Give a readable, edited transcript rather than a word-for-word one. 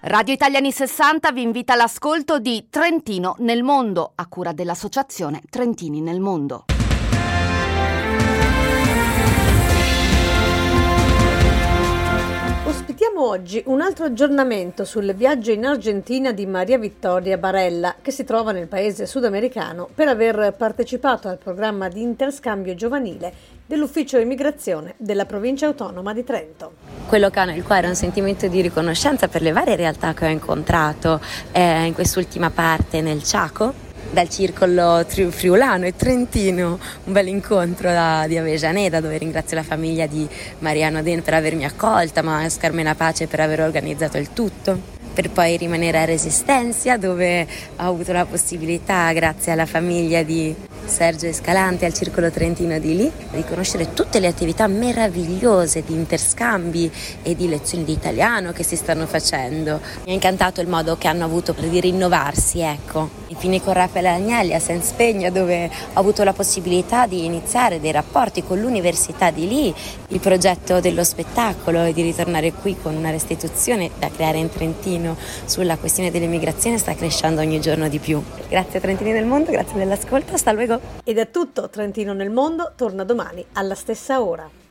Radio Italiani 60 vi invita all'ascolto di Trentino nel mondo, a cura dell'associazione Trentini nel mondo. Ospitiamo oggi un altro aggiornamento sul viaggio in Argentina di Maria Vittoria Barella, che si trova nel paese sudamericano per aver partecipato al programma di interscambio giovanile dell'Ufficio Immigrazione della Provincia Autonoma di Trento. Quello che ho nel cuore è un sentimento di riconoscenza per le varie realtà che ho incontrato in quest'ultima parte nel Chaco, dal circolo friulano e trentino, un bel incontro di Avellaneda, dove ringrazio la famiglia di Mariano Den per avermi accolta, ma Carmena Pace per aver organizzato il tutto, per poi rimanere a Resistencia, dove ho avuto la possibilità, grazie alla famiglia di Sergio Escalante al Circolo Trentino di lì, di conoscere tutte le attività meravigliose di interscambi e di lezioni di italiano che si stanno facendo. Mi ha incantato il modo che hanno avuto di rinnovarsi, ecco. Infine con Raffaele Agnelli a San Spegno, dove ho avuto la possibilità di iniziare dei rapporti con l'università di lì, il progetto dello spettacolo, e di ritornare qui con una restituzione da creare in Trentino sulla questione dell'immigrazione sta crescendo ogni giorno di più. Grazie a Trentini nel mondo, grazie dell'ascolto, hasta luego. Ed è tutto, Trentino nel mondo torna domani alla stessa ora.